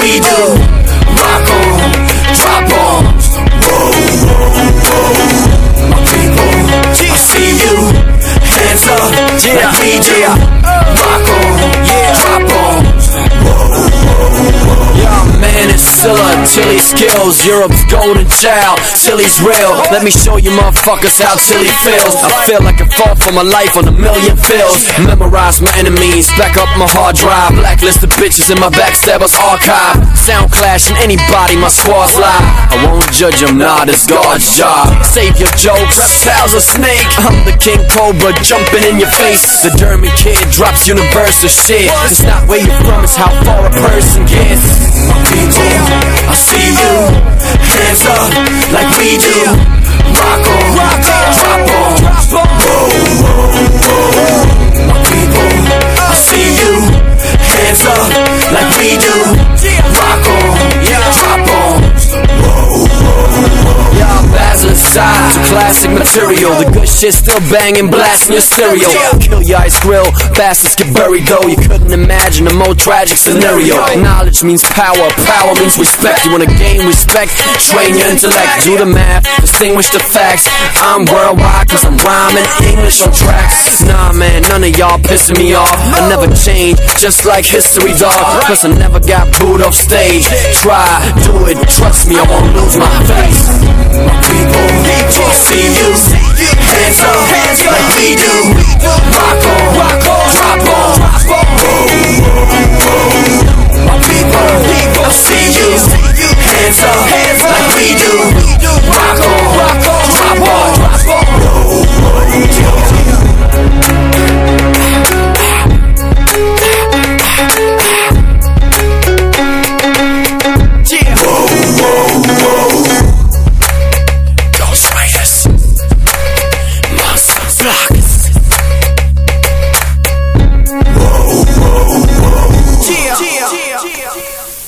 we do. Rock on, drop bombs. Whoa, whoa, whoa. My people, I see you. Hands up, like we do. Rock on, drop bombs. Whoa, whoa, whoa. Yeah, man, it's Scylla, Tilly skills, Europe's golden child. Tilly's real. Let me show you motherfuckers how Tilly feels. I feel like I fought for my life on a million fields. Memorize my enemies, back up my hard drive. Blacklist the bitches in my backstabbers archive. Sound clashing anybody, my squad's live. I won't judge them, nah, this God's job. Save your jokes, reptiles a snake. I'm the King Cobra jumping in your face. The Dermy kid drops universal shit. It's not where you're from, it's how far a person gets. My people, I see you. Hands up, like we do. Rock on, drop on. Whoa, whoa, whoa. My people, I see you. Hands up, like we do. Rock on, drop on. Whoa, whoa, whoa. Y'all Basil side to classic material. The good shit still banging, blasting your stereo. Kill your ice grill, bastards get buried though. You couldn't imagine a more tragic scenario. Knowledge means power, power means respect. You wanna gain respect, train your intellect. Do the math, distinguish the facts. I'm worldwide cause I'm rhyming English on tracks. Nah man, none of y'all pissing me off. I never change, just like history dog. Plus I never got booed off stage. Try, do it, trust me, I won't lose my face. My people, see you. Hands up, like we do. Rock on, drop on. Whoa, whoa.